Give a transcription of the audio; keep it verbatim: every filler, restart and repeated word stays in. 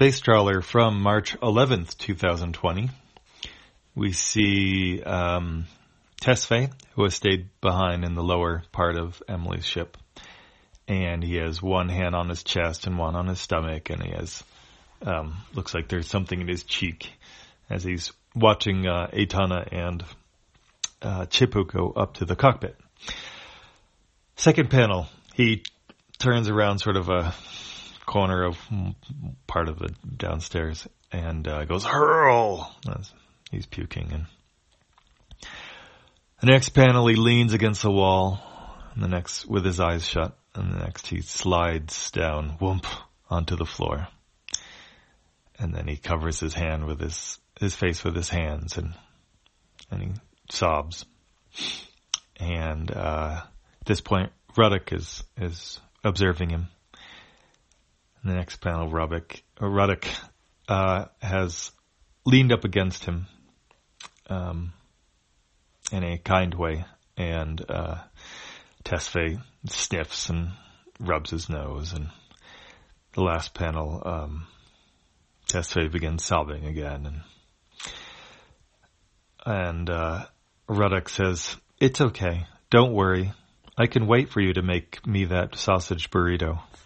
space trawler from March eleventh, twenty twenty. We see um, Tesfaye, who has stayed behind in the lower part of Emily's ship. And he has one hand on his chest and one on his stomach, and he has, um, looks like there's something in his cheek as he's watching uh, Aitana and uh, Chipu go up to the cockpit. Second panel, he turns around sort of a corner of part of the downstairs and uh, goes, hurl! As he's puking. And the next panel, he leans against the wall, and the next with his eyes shut, and the next he slides down, whoomp, onto the floor. And then he covers his hand with his his face with his hands, and and he sobs. And uh, at this point, Ruddock is is observing him. In the next panel, Ruddock, Ruddock uh, has leaned up against him um, in a kind way, and uh, Tesfaye sniffs and rubs his nose. And the last panel, um, Tesfaye begins sobbing again, and and uh, Ruddock says, "It's okay. Don't worry. I can wait for you to make me that sausage burrito."